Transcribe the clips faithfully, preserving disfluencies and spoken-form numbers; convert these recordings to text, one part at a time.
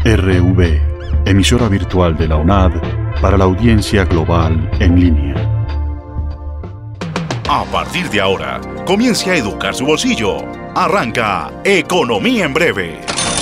R V, emisora virtual de la U N A D para la audiencia global en línea. A partir de ahora, comience a educar su bolsillo. Arranca Economía en Breve.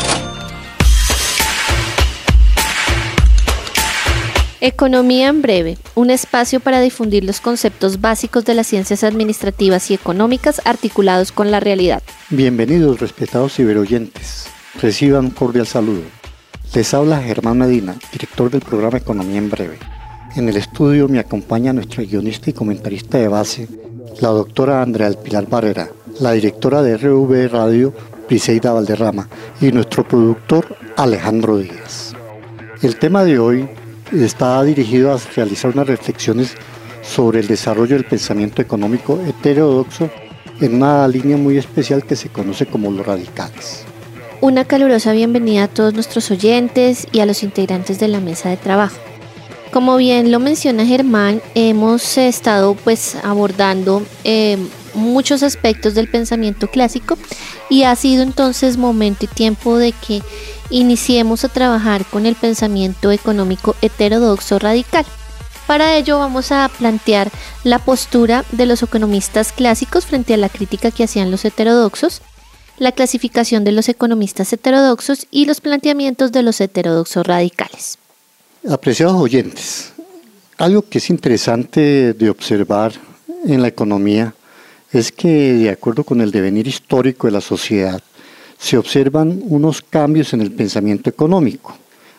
Economía en Breve, un espacio para difundir los conceptos básicos de las ciencias administrativas y económicas articulados con la realidad. Bienvenidos, respetados ciberoyentes. Reciban un cordial saludo. Les habla Germán Medina, director del programa Economía en Breve. En el estudio me acompaña nuestra guionista y comentarista de base, la doctora Andrea del Pilar Barrera, la directora de R V Radio, Briseida Valderrama, y nuestro productor, Alejandro Díaz. El tema de hoy está dirigido a realizar unas reflexiones sobre el desarrollo del pensamiento económico heterodoxo en una línea muy especial que se conoce como los radicales. Una calurosa bienvenida a todos nuestros oyentes y a los integrantes de la mesa de trabajo. Como bien lo menciona Germán, hemos estado pues abordando eh, muchos aspectos del pensamiento clásico y ha sido entonces momento y tiempo de que iniciemos a trabajar con el pensamiento económico heterodoxo radical. Para ello vamos a plantear la postura de los economistas clásicos frente a la crítica que hacían los heterodoxos, la clasificación de los economistas heterodoxos y los planteamientos de los heterodoxos radicales. Apreciados oyentes, algo que es interesante de observar en la economía es que, de acuerdo con el devenir histórico de la sociedad, se observan unos cambios en el pensamiento económico.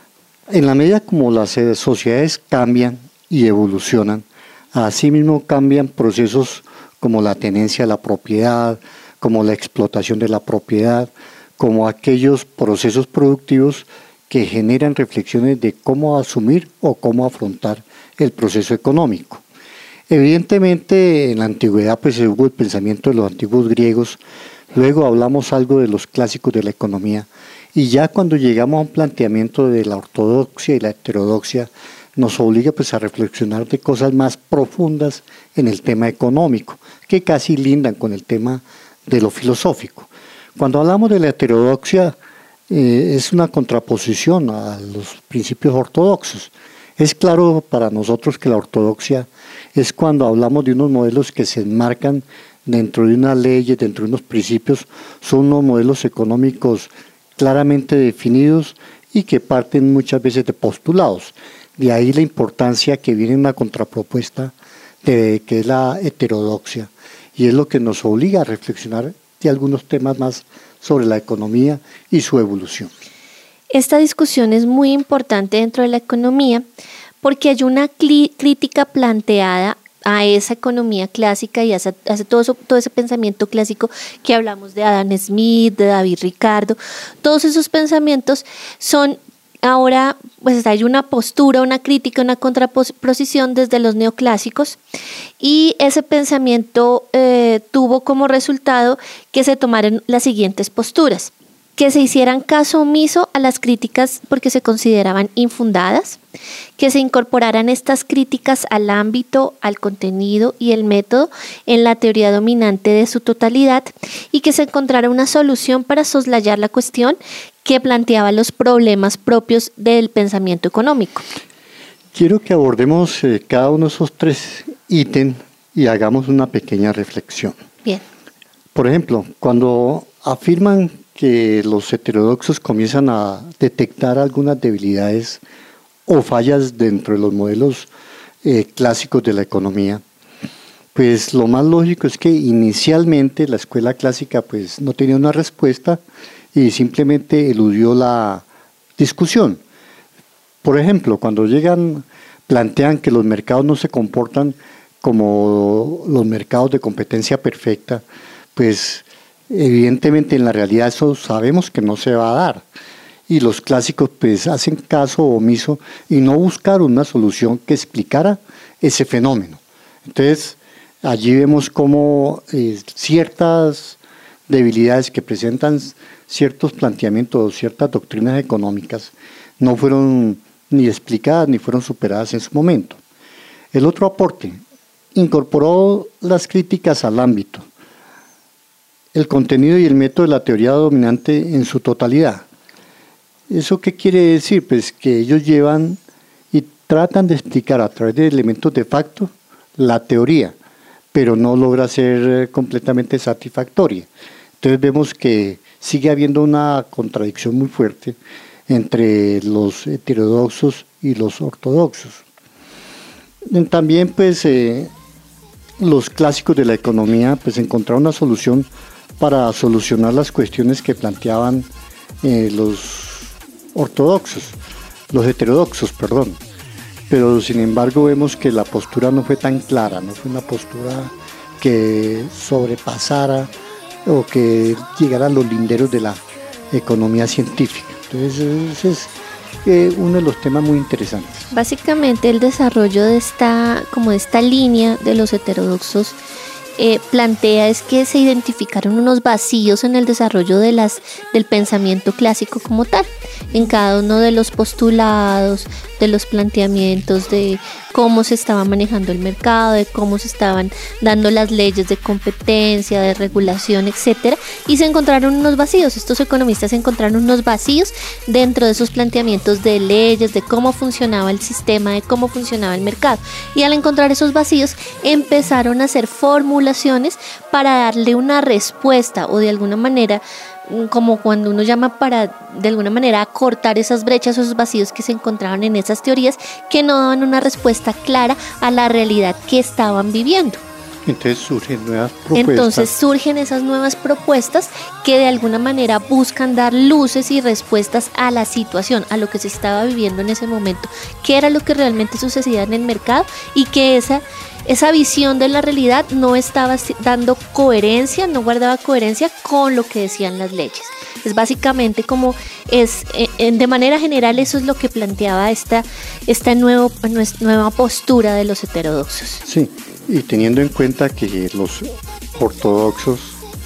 En la medida como las sociedades cambian y evolucionan, asimismo cambian procesos como la tenencia de la propiedad, como la explotación de la propiedad, como aquellos procesos productivos que generan reflexiones de cómo asumir o cómo afrontar el proceso económico. Evidentemente, en la antigüedad pues hubo el pensamiento de los antiguos griegos. Luego hablamos algo de los clásicos de la economía y ya cuando llegamos a un planteamiento de la ortodoxia y la heterodoxia nos obliga pues a reflexionar de cosas más profundas en el tema económico que casi lindan con el tema de lo filosófico. Cuando hablamos de la heterodoxia eh, es una contraposición a los principios ortodoxos. Es claro para nosotros que la ortodoxia es cuando hablamos de unos modelos que se enmarcan dentro de unas leyes, dentro de unos principios, son unos modelos económicos claramente definidos y que parten muchas veces de postulados. De ahí la importancia que viene una contrapropuesta de que es la heterodoxia, y es lo que nos obliga a reflexionar de algunos temas más sobre la economía y su evolución. Esta discusión es muy importante dentro de la economía porque hay una cli- crítica planteada a esa economía clásica y a, esa, a ese, todo, eso, todo ese pensamiento clásico que hablamos de Adam Smith, de David Ricardo. Todos esos pensamientos son ahora, pues hay una postura, una crítica, una contraposición desde los neoclásicos, y ese pensamiento eh, tuvo como resultado que se tomaran las siguientes posturas: que se hicieran caso omiso a las críticas porque se consideraban infundadas, que se incorporaran estas críticas al ámbito, al contenido y el método en la teoría dominante de su totalidad, y que se encontrara una solución para soslayar la cuestión que planteaba los problemas propios del pensamiento económico. Quiero que abordemos eh, cada uno de esos tres ítems y hagamos una pequeña reflexión. Bien. Por ejemplo, cuando afirman que los heterodoxos comienzan a detectar algunas debilidades o fallas dentro de los modelos eh, clásicos de la economía, pues lo más lógico es que inicialmente la escuela clásica pues no tenía una respuesta y simplemente eludió la discusión. Por ejemplo, cuando llegan, plantean que los mercados no se comportan como los mercados de competencia perfecta, pues evidentemente en la realidad eso sabemos que no se va a dar, y los clásicos pues hacen caso omiso y no buscaron una solución que explicara ese fenómeno. Entonces allí vemos cómo eh, ciertas debilidades que presentan ciertos planteamientos, ciertas doctrinas económicas no fueron ni explicadas ni fueron superadas en su momento. El otro aporte incorporó las críticas al ámbito, el contenido y el método de la teoría dominante en su totalidad. ¿Eso qué quiere decir? Pues que ellos llevan y tratan de explicar a través de elementos de facto la teoría, pero no logra ser completamente satisfactoria. Entonces vemos que sigue habiendo una contradicción muy fuerte entre los heterodoxos y los ortodoxos. También pues eh, los clásicos de la economía pues encontraron una solución para solucionar las cuestiones que planteaban eh, los ortodoxos, los heterodoxos, perdón. Pero sin embargo vemos que la postura no fue tan clara, no fue una postura que sobrepasara o que llegara a los linderos de la economía científica. Entonces ese es eh, uno de los temas muy interesantes. Básicamente el desarrollo de esta, como de esta línea de los heterodoxos eh, plantea es que se identificaron unos vacíos en el desarrollo de las, del pensamiento clásico como tal, en cada uno de los postulados, de los planteamientos de cómo se estaba manejando el mercado, de cómo se estaban dando las leyes de competencia, de regulación, etcétera, y se encontraron unos vacíos. Estos economistas encontraron unos vacíos dentro de esos planteamientos de leyes, de cómo funcionaba el sistema, de cómo funcionaba el mercado. Y al encontrar esos vacíos, empezaron a hacer formulaciones para darle una respuesta o de alguna manera, como cuando uno llama para de alguna manera acortar esas brechas o esos vacíos que se encontraban en esas teorías que no daban una respuesta clara a la realidad que estaban viviendo. Entonces surgen nuevas propuestas. Entonces surgen esas nuevas propuestas que de alguna manera buscan dar luces y respuestas a la situación, a lo que se estaba viviendo en ese momento, qué era lo que realmente sucedía en el mercado y que esa, esa visión de la realidad no estaba dando coherencia, no guardaba coherencia con lo que decían las leyes. Es básicamente como es, de manera general eso es lo que planteaba esta, esta nuevo, nueva postura de los heterodoxos. Sí. Y teniendo en cuenta que los ortodoxos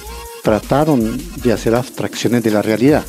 trataron de hacer abstracciones de la realidad,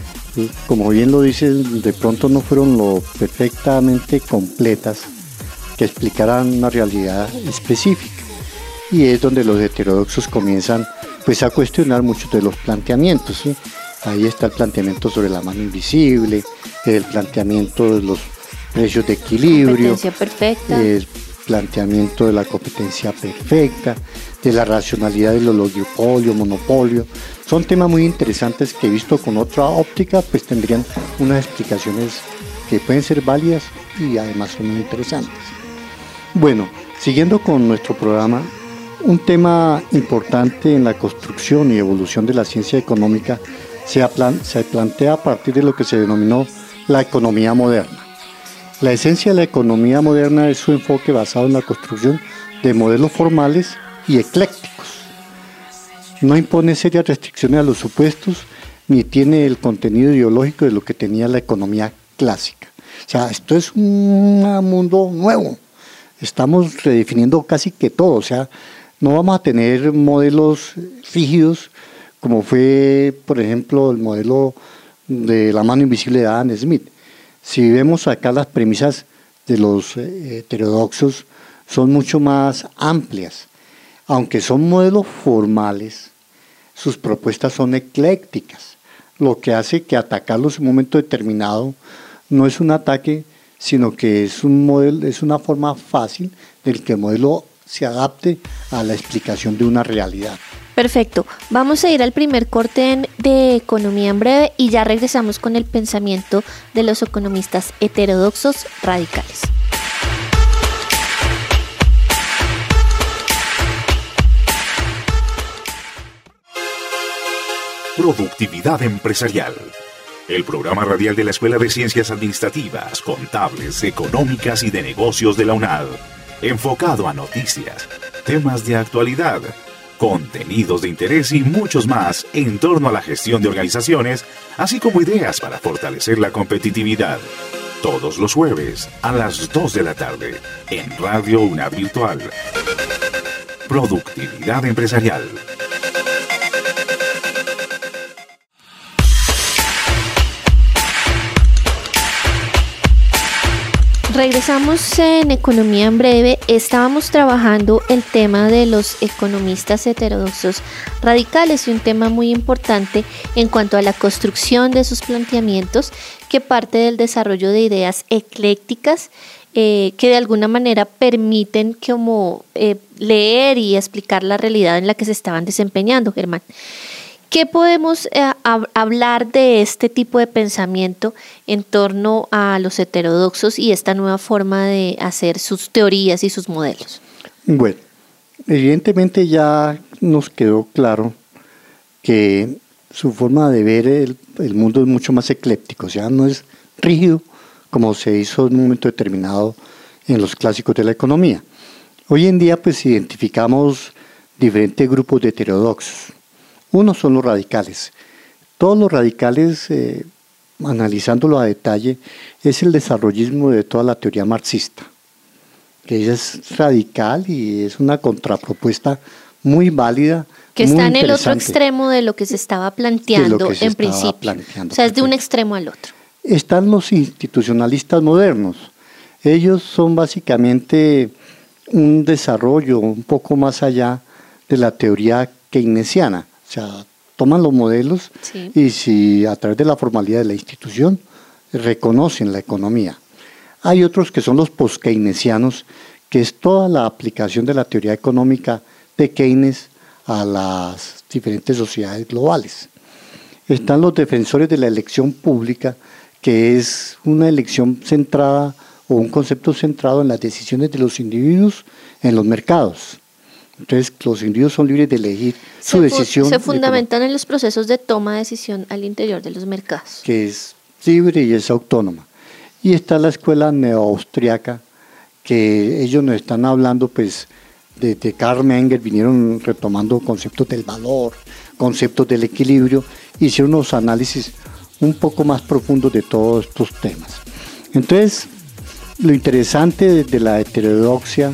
como bien lo dices, de pronto no fueron lo perfectamente completas que explicaran una realidad específica, y es donde los heterodoxos comienzan pues a cuestionar muchos de los planteamientos, ¿sí? Ahí está el planteamiento sobre la mano invisible, el planteamiento de los precios de equilibrio, competencia perfecta, el planteamiento de la competencia perfecta, de la racionalidad del oligopolio, monopolio. Son temas muy interesantes que, visto con otra óptica, pues tendrían unas explicaciones que pueden ser válidas y además son muy interesantes. Bueno, siguiendo con nuestro programa, un tema importante en la construcción y evolución de la ciencia económica se, plan- se plantea a partir de lo que se denominó la economía moderna. La esencia de la economía moderna es su enfoque basado en la construcción de modelos formales y eclécticos. No impone serias restricciones a los supuestos ni tiene el contenido ideológico de lo que tenía la economía clásica. O sea, esto es un mundo nuevo. Estamos redefiniendo casi que todo. O sea, no vamos a tener modelos rígidos como fue, por ejemplo, el modelo de la mano invisible de Adam Smith. Si vemos acá, las premisas de los heterodoxos son mucho más amplias. Aunque son modelos formales, sus propuestas son eclécticas, lo que hace que atacarlos en un momento determinado no es un ataque, sino que es un modelo, es una forma fácil del que el modelo se adapte a la explicación de una realidad. Perfecto. Vamos a ir al primer corte en, de economía en breve y ya regresamos con el pensamiento de los economistas heterodoxos radicales. Productividad empresarial. El programa radial de la Escuela de Ciencias Administrativas, Contables, Económicas y de Negocios de la UNAD. Enfocado a noticias, temas de actualidad, contenidos de interés y muchos más en torno a la gestión de organizaciones, así como ideas para fortalecer la competitividad. Todos los jueves a las dos de la tarde en Radio UNAD Virtual. Productividad empresarial. Regresamos en Economía en Breve. Estábamos trabajando el tema de los economistas heterodoxos radicales y un tema muy importante en cuanto a la construcción de sus planteamientos, que parte del desarrollo de ideas eclécticas eh, que de alguna manera permiten como eh, leer y explicar la realidad en la que se estaban desempeñando, Germán. ¿Qué podemos eh, hab- hablar de este tipo de pensamiento en torno a los heterodoxos y esta nueva forma de hacer sus teorías y sus modelos? Bueno, evidentemente ya nos quedó claro que su forma de ver el, el mundo es mucho más ecléptico, o sea, no es rígido como se hizo en un momento determinado en los clásicos de la economía. Hoy en día pues identificamos diferentes grupos de heterodoxos. Uno son los radicales. Todos los radicales, eh, analizándolo a detalle, es el desarrollismo de toda la teoría marxista, que es radical y es una contrapropuesta muy válida. Que muy está en el otro interesante extremo de lo que se estaba planteando que se en estaba principio. planteando, o sea, es de un perfecto. extremo al otro. Están los institucionalistas modernos. Ellos son básicamente un desarrollo un poco más allá de la teoría keynesiana. O sea, toman los modelos Sí. y si a través de la formalidad de la institución reconocen la economía. Hay otros que son los post-keynesianos, que es toda la aplicación de la teoría económica de Keynes a las diferentes sociedades globales. Están los defensores de la elección pública, que es una elección centrada o un concepto centrado en las decisiones de los individuos en los mercados. Entonces, los individuos son libres de elegir Se su fu- decisión. Se fundamentan en los procesos de toma de decisión al interior de los mercados. Que es libre y es autónoma. Y está la escuela neoaustriaca, que ellos nos están hablando, pues, de, de Karl Menger, vinieron retomando conceptos del valor, conceptos del equilibrio, hicieron unos análisis un poco más profundos de todos estos temas. Entonces, lo interesante de, de la heterodoxia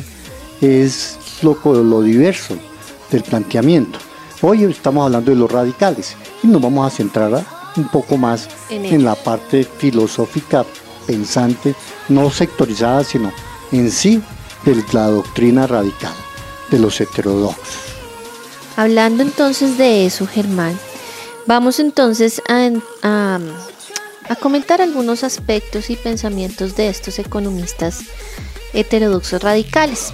es lo, lo diverso del planteamiento. Hoy estamos hablando de los radicales y nos vamos a centrar a, un poco más En en, ello. la parte filosófica pensante, no sectorizada, sino en sí de la doctrina radical de los heterodoxos. Hablando entonces de eso, Germán, vamos entonces a, a, a comentar algunos aspectos y pensamientos de estos economistas heterodoxos radicales.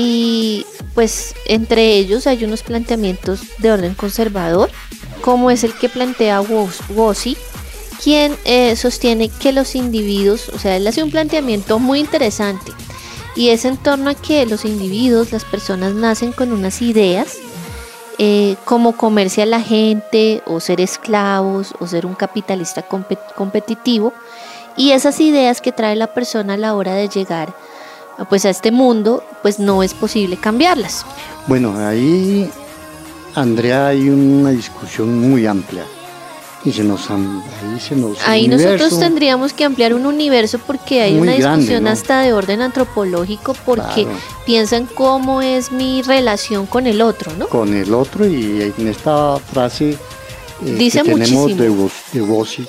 Y pues entre ellos hay unos planteamientos de orden conservador, como es el que plantea Wosi, quien eh, sostiene que los individuos, o sea, él hace un planteamiento muy interesante, y es en torno a que los individuos, las personas nacen con unas ideas, eh, como comerse a la gente, o ser esclavos, o ser un capitalista compe- competitivo, y esas ideas que trae la persona a la hora de llegar pues a este mundo, pues no es posible cambiarlas. Bueno, ahí, Andrea, hay una discusión muy amplia. Y se nos, ahí se nos Ahí el nosotros universo, tendríamos que ampliar un universo, porque hay Muy una grande, discusión ¿no? hasta de orden antropológico, porque Claro. piensan cómo es mi relación con el otro, ¿no? con el otro, y en esta frase eh, Dice que tenemos muchísimo. de, Wos- de Wosi,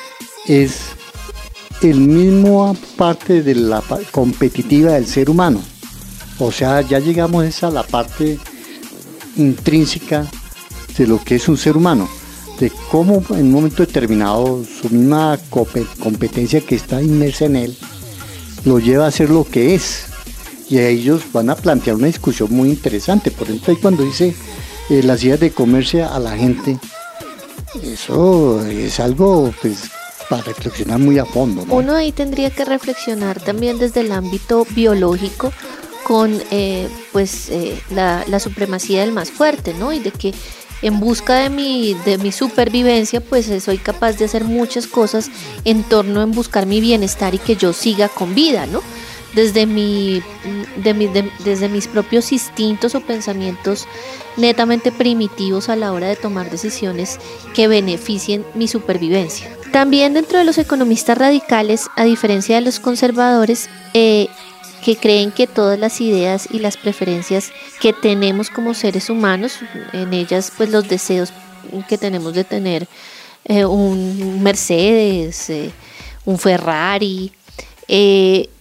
es el mismo parte de la pa- competitiva del ser humano. O sea, ya llegamos esa a la parte intrínseca de lo que es un ser humano, de cómo en un momento determinado su misma cope- competencia que está inmersa en él lo lleva a ser lo que es. Y a ellos van a plantear una discusión muy interesante. Por ejemplo, ahí cuando dice eh, las ideas de comerse a la gente, eso es algo pues para reflexionar muy a fondo, ¿no? Uno ahí tendría que reflexionar también desde el ámbito biológico con eh, pues eh, la, la supremacía del más fuerte, ¿no? Y de que en busca de mi, de mi supervivencia, pues eh, soy capaz de hacer muchas cosas en torno en buscar mi bienestar y que yo siga con vida, ¿no? Desde, mi, de mi, de- desde mis propios instintos o pensamientos netamente primitivos a la hora de tomar decisiones que beneficien mi supervivencia. También dentro de los economistas radicales, a diferencia de los conservadores, eh, que creen que todas las ideas y las preferencias que tenemos como seres humanos, en ellas pues los deseos que tenemos de tener eh, un Mercedes, eh, un Ferrari, eh,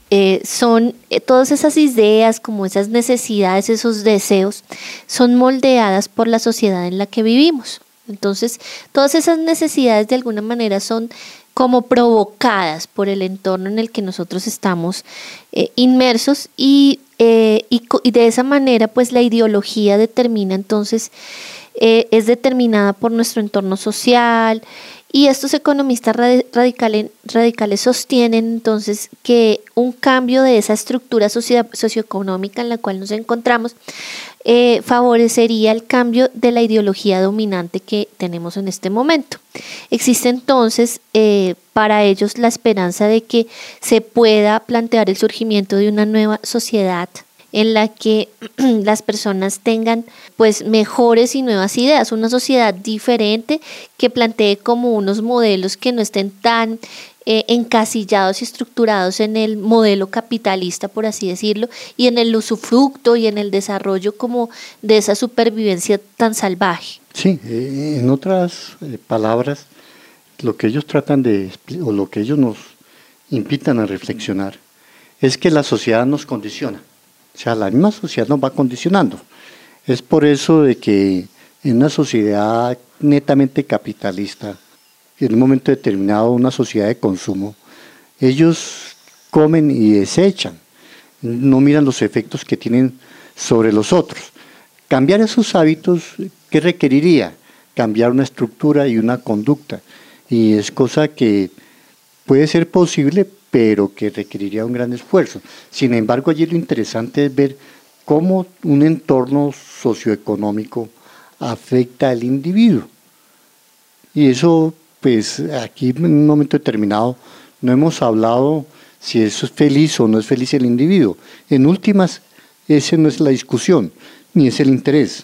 eh, son eh, todas esas ideas, como esas necesidades, esos deseos, son moldeadas por la sociedad en la que vivimos. Entonces, todas esas necesidades de alguna manera son como provocadas por el entorno en el que nosotros estamos eh, inmersos y, eh, y, y de esa manera pues la ideología determina entonces, eh, es determinada por nuestro entorno social y estos economistas radicales, radicales sostienen entonces que un cambio de esa estructura socio, socioeconómica en la cual nos encontramos eh, favorecería el cambio de la ideología dominante que tenemos en este momento. Existe entonces eh, para ellos la esperanza de que se pueda plantear el surgimiento de una nueva sociedad en la que las personas tengan pues mejores y nuevas ideas, una sociedad diferente que plantee como unos modelos que no estén tan eh, encasillados y estructurados en el modelo capitalista, por así decirlo, y en el usufructo y en el desarrollo como de esa supervivencia tan salvaje. Sí, eh, en otras eh, palabras, lo que ellos tratan de, o lo que ellos nos invitan a reflexionar, es que la sociedad nos condiciona. O sea, la misma sociedad nos va condicionando. Es por eso de que en una sociedad netamente capitalista, en un momento determinado una sociedad de consumo, ellos comen y desechan, no miran los efectos que tienen sobre los otros. Cambiar esos hábitos, ¿qué requeriría? Cambiar una estructura y una conducta. Y es cosa que puede ser posible, pero que requeriría un gran esfuerzo. Sin embargo, allí lo interesante es ver cómo un entorno socioeconómico afecta al individuo. Y eso, pues, aquí en un momento determinado no hemos hablado si eso es feliz o no es feliz el individuo. En últimas, esa no es la discusión, ni es el interés.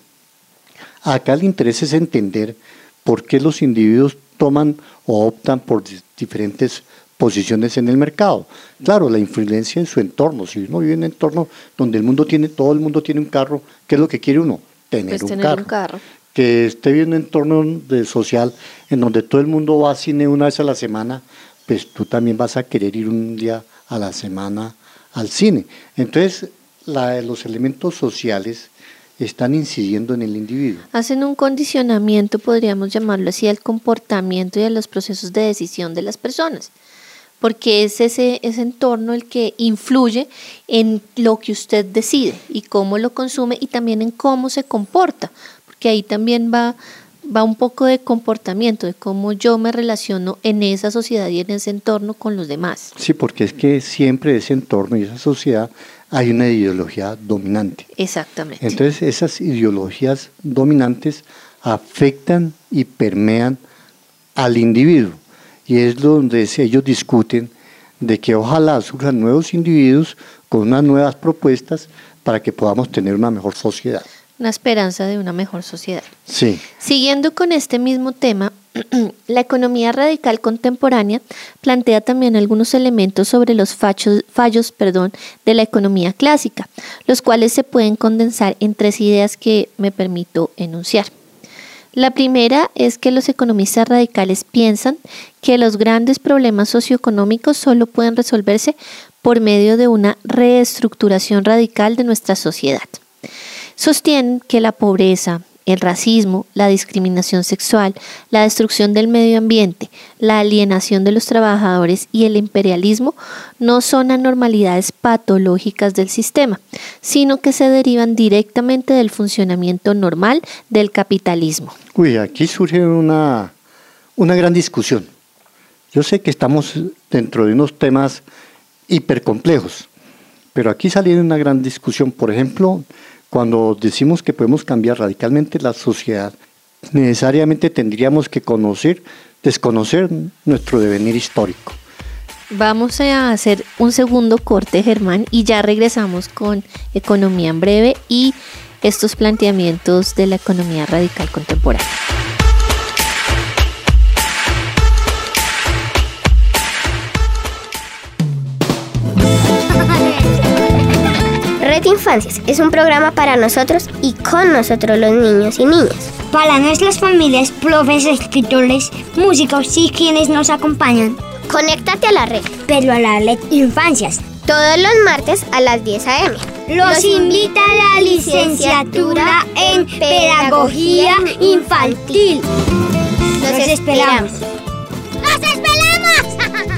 Acá el interés es entender por qué los individuos toman o optan por diferentes posiciones en el mercado. Claro, la influencia en su entorno. Si uno vive en un entorno donde el mundo tiene, todo el mundo tiene un carro, ¿qué es lo que quiere uno? Tener, pues un, tener carro. un carro. Que esté viviendo en un entorno de social en donde todo el mundo va al cine una vez a la semana, pues tú también vas a querer ir un día a la semana al cine. Entonces, la, los elementos sociales están incidiendo en el individuo. Hacen un condicionamiento, podríamos llamarlo así, al comportamiento y a los procesos de decisión de las personas. Porque es ese, ese entorno el que influye en lo que usted decide y cómo lo consume y también en cómo se comporta, porque ahí también va, va un poco de comportamiento, de cómo yo me relaciono en esa sociedad y en ese entorno con los demás. Sí, porque es que siempre ese entorno y esa sociedad hay una ideología dominante. Exactamente. Entonces esas ideologías dominantes afectan y permean al individuo. Y es donde ellos discuten de que ojalá surjan nuevos individuos con unas nuevas propuestas para que podamos tener una mejor sociedad. Una esperanza de una mejor sociedad. Sí. Siguiendo con este mismo tema, la economía radical contemporánea plantea también algunos elementos sobre los fallos, fallos perdón, de la economía clásica, los cuales se pueden condensar en tres ideas que me permito enunciar. La primera es que los economistas radicales piensan que los grandes problemas socioeconómicos solo pueden resolverse por medio de una reestructuración radical de nuestra sociedad. Sostienen que la pobreza, el racismo, la discriminación sexual, la destrucción del medio ambiente, la alienación de los trabajadores y el imperialismo no son anormalidades patológicas del sistema, sino que se derivan directamente del funcionamiento normal del capitalismo. Uy, aquí surge una, una gran discusión. Yo sé que estamos dentro de unos temas hipercomplejos, pero aquí sale una gran discusión. Por ejemplo, cuando decimos que podemos cambiar radicalmente la sociedad, necesariamente tendríamos que conocer, desconocer nuestro devenir histórico. Vamos a hacer un segundo corte, Germán, y ya regresamos con Economía en Breve y estos planteamientos de la economía radical contemporánea. Red Infancias es un programa para nosotros y con nosotros los niños y niñas. Para nuestras familias, profes, escritores, músicos y quienes nos acompañan. Conéctate a la red. Pero a la Red Infancias. Todos los martes a las diez a eme. Los invita a la licenciatura en Pedagogía Infantil. Los esperamos. ¡Los esperamos!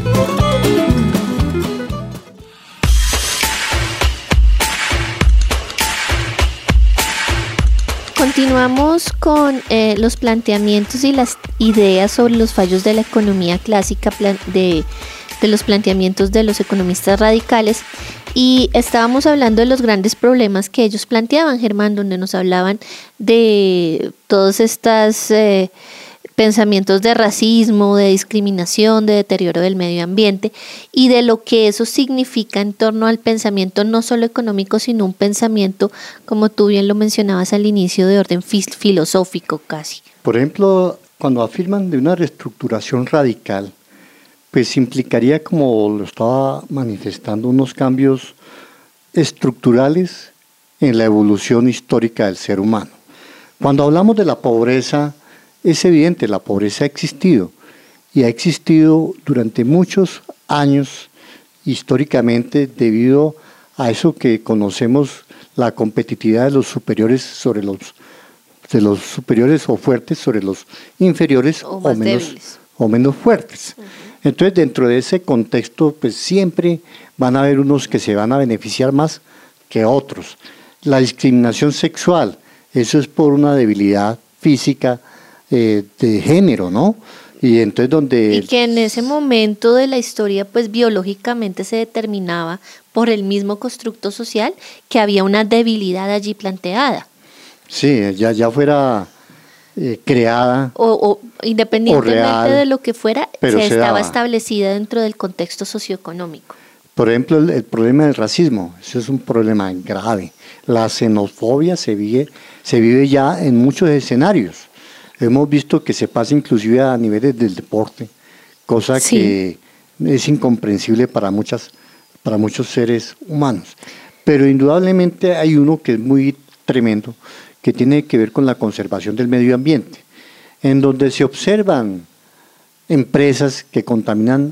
Continuamos con eh, los planteamientos y las ideas sobre los fallos de la economía clásica plan- de, de los planteamientos de los economistas radicales, y estábamos hablando de los grandes problemas que ellos planteaban, Germán, donde nos hablaban de todos estos eh, pensamientos de racismo, de discriminación, de deterioro del medio ambiente y de lo que eso significa en torno al pensamiento no solo económico, sino un pensamiento, como tú bien lo mencionabas al inicio, de orden fis- filosófico casi. Por ejemplo, cuando afirman de una reestructuración radical, pues implicaría, como lo estaba manifestando, unos cambios estructurales en la evolución histórica del ser humano. Cuando hablamos de la pobreza, es evidente, la pobreza ha existido y ha existido durante muchos años históricamente debido a eso que conocemos, la competitividad de los superiores sobre los de los superiores o fuertes sobre los inferiores o, o menos o menos fuertes. Uh-huh. Entonces, dentro de ese contexto, pues siempre van a haber unos que se van a beneficiar más que otros. La discriminación sexual, eso es por una debilidad física eh, de género, ¿no? Y entonces donde... Y que en ese momento de la historia, pues biológicamente se determinaba por el mismo constructo social que había una debilidad allí planteada. Sí, ya, ya fuera eh, creada. O, o independientemente o real, de lo que fuera, se, se estaba daba. establecida dentro del contexto socioeconómico. Por ejemplo, el, el problema del racismo, eso es un problema grave. La xenofobia se vive, se vive ya en muchos escenarios. Hemos visto que se pasa inclusive a niveles del deporte, cosa sí. que es incomprensible para, muchas, para muchos seres humanos. Pero indudablemente hay uno que es muy tremendo, que tiene que ver con la conservación del medio ambiente, en donde se observan empresas que contaminan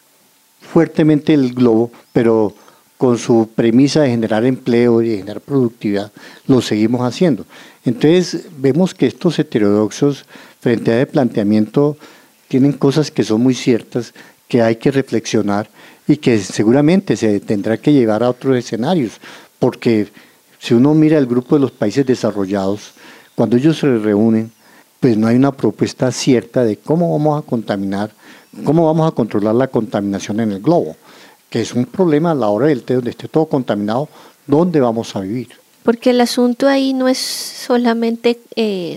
fuertemente el globo, pero con su premisa de generar empleo y de generar productividad, lo seguimos haciendo. Entonces vemos que estos heterodoxos frente a ese planteamiento tienen cosas que son muy ciertas, que hay que reflexionar y que seguramente se tendrá que llevar a otros escenarios, porque si uno mira el grupo de los países desarrollados, cuando ellos se reúnen, pues no hay una propuesta cierta de cómo vamos a contaminar, cómo vamos a controlar la contaminación en el globo, que es un problema a la hora del té, donde esté todo contaminado, ¿dónde vamos a vivir? Porque el asunto ahí no es solamente eh,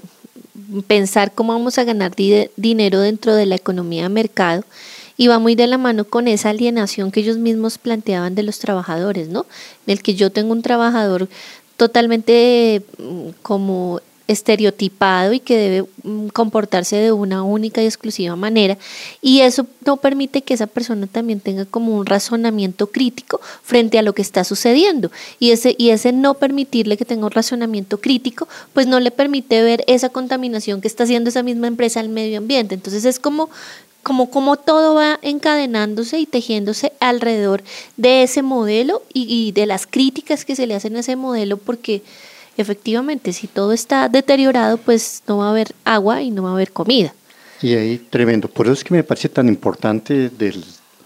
pensar cómo vamos a ganar di- dinero dentro de la economía de mercado, y va muy de la mano con esa alienación que ellos mismos planteaban de los trabajadores, ¿no? En el que yo tengo un trabajador totalmente mm, como estereotipado y que debe mm, comportarse de una única y exclusiva manera, y eso no permite que esa persona también tenga como un razonamiento crítico frente a lo que está sucediendo, y ese, y ese no permitirle que tenga un razonamiento crítico, pues no le permite ver esa contaminación que está haciendo esa misma empresa al medio ambiente. Entonces es como Como, como todo va encadenándose y tejiéndose alrededor de ese modelo y, y de las críticas que se le hacen a ese modelo, porque efectivamente si todo está deteriorado, pues no va a haber agua y no va a haber comida. Y ahí tremendo, por eso es que me parece tan importante del,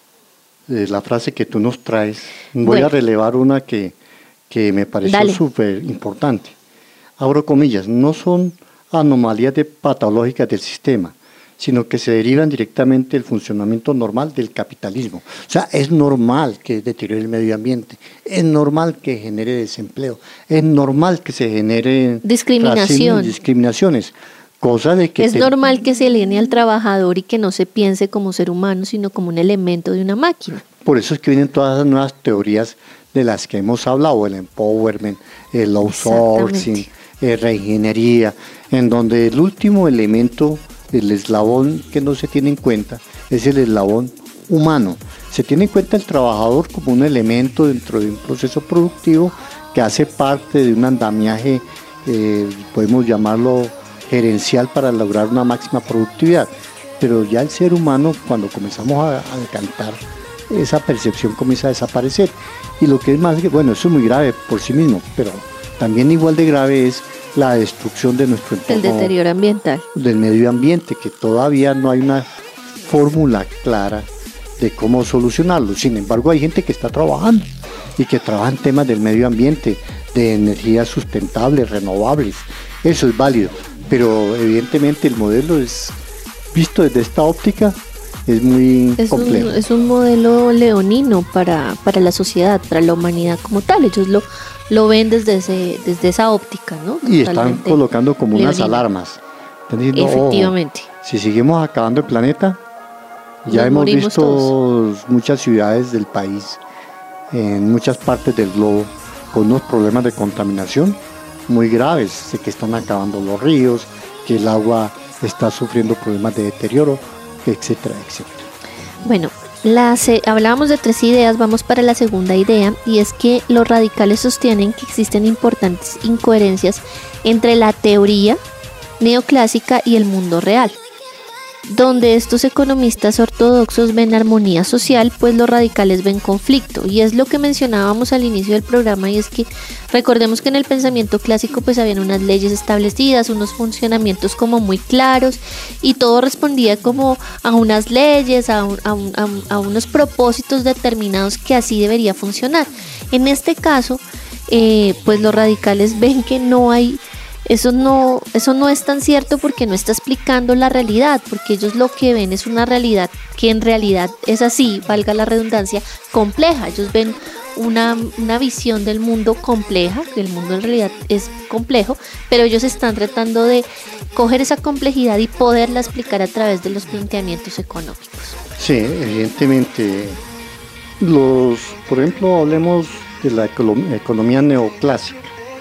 de la frase que tú nos traes. Voy bueno. a relevar una que, que me pareció súper importante. Abro comillas, no son anomalías de patológicas del sistema, sino que se derivan directamente del funcionamiento normal del capitalismo. O sea, es normal que deteriore el medio ambiente, es normal que genere desempleo, es normal que se genere discriminación, discriminaciones, cosa de que... Es te... normal que se aliene al trabajador y que no se piense como ser humano, sino como un elemento de una máquina. Por eso es que vienen todas las nuevas teorías de las que hemos hablado, el empowerment, el outsourcing, el reingeniería, en donde el último elemento, el eslabón que no se tiene en cuenta, es el eslabón humano. Se tiene en cuenta el trabajador como un elemento dentro de un proceso productivo que hace parte de un andamiaje, eh, podemos llamarlo gerencial, para lograr una máxima productividad. Pero ya el ser humano, cuando comenzamos a, a decantar esa percepción comienza a desaparecer. Y lo que es más, bueno, eso es muy grave por sí mismo, pero también igual de grave es la destrucción de nuestro entorno. El deterioro ambiental. Del medio ambiente, que todavía no hay una fórmula clara de cómo solucionarlo. Sin embargo, hay gente que está trabajando y que trabaja en temas del medio ambiente, de energías sustentables, renovables. Eso es válido, pero evidentemente el modelo es, visto desde esta óptica, es muy es complejo. Un, es un modelo leonino para, para la sociedad, para la humanidad como tal. Ellos lo, lo ven desde, ese, desde esa óptica, ¿no? Y están colocando como leonino. Unas alarmas. Están diciendo, efectivamente. Oh, si seguimos acabando el planeta, ya Nos hemos visto todos. muchas ciudades del país, en muchas partes del globo, con unos problemas de contaminación muy graves, de que están acabando los ríos, que el agua está sufriendo problemas de deterioro, etcétera, etcétera. Bueno, las, eh, hablábamos de tres ideas, vamos para la segunda idea, y es que los radicales sostienen que existen importantes incoherencias entre la teoría neoclásica y el mundo real. Donde estos economistas ortodoxos ven armonía social, pues los radicales ven conflicto, y es lo que mencionábamos al inicio del programa, y es que recordemos que en el pensamiento clásico pues habían unas leyes establecidas, unos funcionamientos como muy claros, y todo respondía como a unas leyes, a, un, a, un, a, un, a unos propósitos determinados que así debería funcionar. En este caso, eh, pues los radicales ven que no hay Eso no, eso no es tan cierto, porque no está explicando la realidad, porque ellos lo que ven es una realidad que en realidad es así, valga la redundancia, compleja. Ellos ven una, una visión del mundo compleja, que el mundo en realidad es complejo, pero ellos están tratando de coger esa complejidad y poderla explicar a través de los planteamientos económicos. Sí, evidentemente. Los, por ejemplo, hablemos de la economía neoclásica.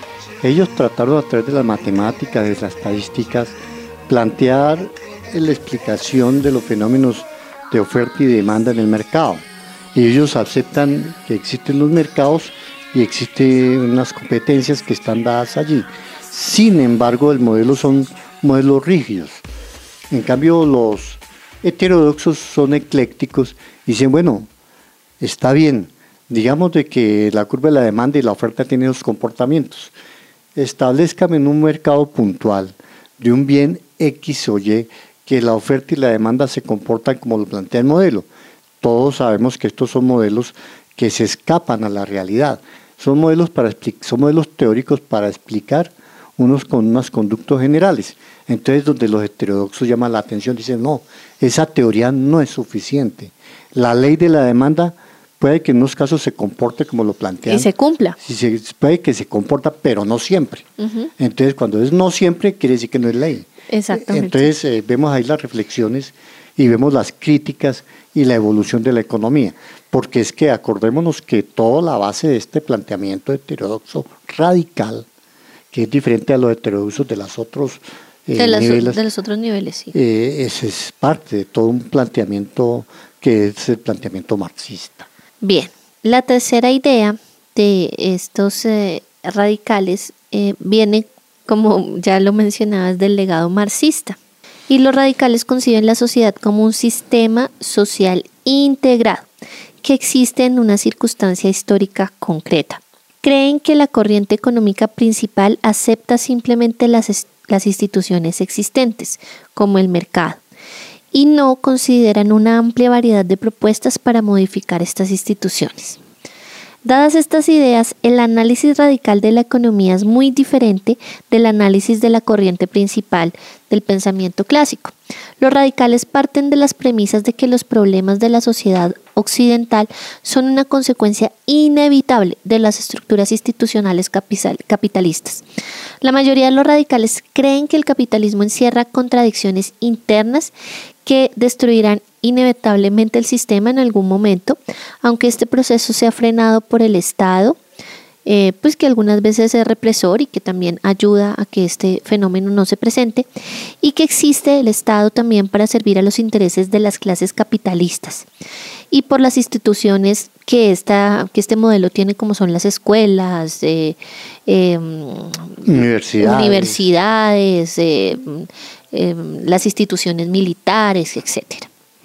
Ellos trataron a través de las matemáticas, de las estadísticas, plantear la explicación de los fenómenos de oferta y demanda en el mercado. Y ellos aceptan que existen los mercados y existen unas competencias que están dadas allí. Sin embargo, el modelo son modelos rígidos. En cambio, los heterodoxos son eclécticos y dicen, bueno, está bien, digamos de que la curva de la demanda y la oferta tienen dos comportamientos. Establezcame en un mercado puntual de un bien X o Y que la oferta y la demanda se comportan como lo plantea el modelo. Todos sabemos que estos son modelos que se escapan a la realidad. Son modelos, para son modelos teóricos para explicar unos con unos conductos generales. Entonces, donde los heterodoxos llaman la atención, dicen, no, esa teoría no es suficiente. La ley de la demanda puede que en unos casos se comporte como lo plantean. Y se cumpla. Sí, se, puede que se comporta, pero no siempre. Uh-huh. Entonces, cuando es no siempre, quiere decir que no es ley. Exactamente. Entonces, eh, vemos ahí las reflexiones y vemos las críticas y la evolución de la economía. Porque es que acordémonos que toda la base de este planteamiento heterodoxo radical, que es diferente a los heterodoxos de, las otros, eh, de, las, niveles, de los otros niveles, sí. Eh, ese es parte de todo un planteamiento que es el planteamiento marxista. Bien, la tercera idea de estos eh, radicales eh, viene, como ya lo mencionabas, del legado marxista. Y los radicales conciben la sociedad como un sistema social integrado que existe en una circunstancia histórica concreta. Creen que la corriente económica principal acepta simplemente las, las instituciones existentes, como el mercado, y no consideran una amplia variedad de propuestas para modificar estas instituciones. Dadas estas ideas, el análisis radical de la economía es muy diferente del análisis de la corriente principal del pensamiento clásico. Los radicales parten de las premisas de que los problemas de la sociedad occidental son una consecuencia inevitable de las estructuras institucionales capitalistas. La mayoría de los radicales creen que el capitalismo encierra contradicciones internas que destruirán inevitablemente el sistema en algún momento, aunque este proceso sea frenado por el Estado, eh, pues que algunas veces es represor y que también ayuda a que este fenómeno no se presente, y que existe el Estado también para servir a los intereses de las clases capitalistas y por las instituciones que, esta, que este modelo tiene, como son las escuelas, eh, eh, universidades, universidades eh, eh, las instituciones militares, etcétera.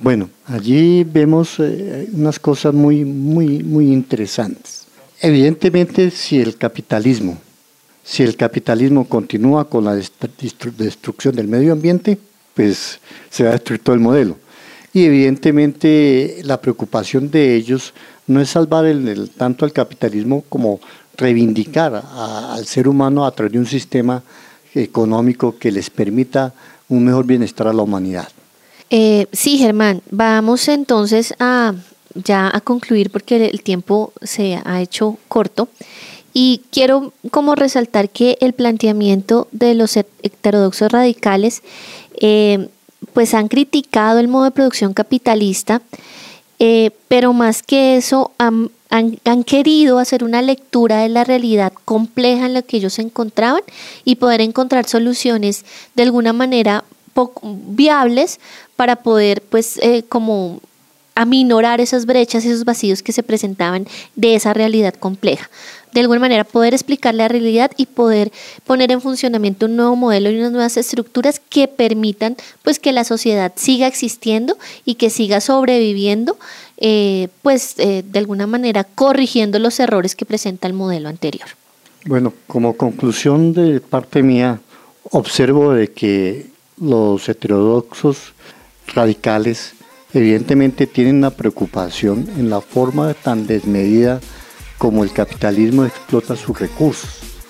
Bueno, allí vemos eh, unas cosas muy, muy, muy interesantes. Evidentemente, si el capitalismo, si el capitalismo continúa con la destru- destrucción del medio ambiente, pues se va a destruir todo el modelo. Y evidentemente la preocupación de ellos no es salvar el, el, tanto el capitalismo como reivindicar a, al ser humano a través de un sistema económico que les permita un mejor bienestar a la humanidad. Eh, sí, Germán, vamos entonces a ya a concluir porque el tiempo se ha hecho corto y quiero como resaltar que el planteamiento de los heterodoxos radicales eh, pues han criticado el modo de producción capitalista, eh, pero más que eso han, han, han querido hacer una lectura de la realidad compleja en la que ellos se encontraban y poder encontrar soluciones de alguna manera poco viables para poder pues eh, como aminorar esas brechas, esos vacíos que se presentaban de esa realidad compleja. De alguna manera poder explicar la realidad y poder poner en funcionamiento un nuevo modelo y unas nuevas estructuras que permitan pues que la sociedad siga existiendo y que siga sobreviviendo, eh, pues eh, de alguna manera corrigiendo los errores que presenta el modelo anterior. Bueno, como conclusión de parte mía, observo de que los heterodoxos radicales evidentemente tienen una preocupación en la forma tan desmedida como el capitalismo explota sus recursos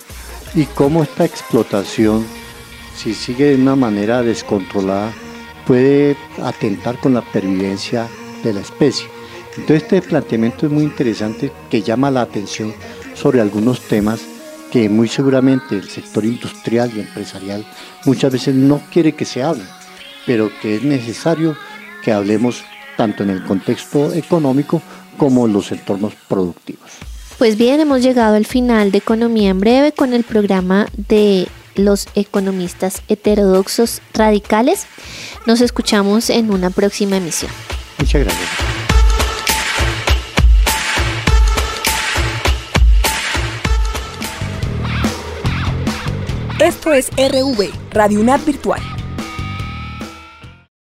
y cómo esta explotación, si sigue de una manera descontrolada, puede atentar con la pervivencia de la especie. Entonces este planteamiento es muy interesante, que llama la atención sobre algunos temas que muy seguramente el sector industrial y empresarial muchas veces no quiere que se hable, pero que es necesario que hablemos tanto en el contexto económico como en los entornos productivos. Pues bien, hemos llegado al final de Economía en Breve con el programa de los economistas heterodoxos radicales. Nos escuchamos en una próxima emisión. Muchas gracias. Esto es R V, Radio UNAD Virtual.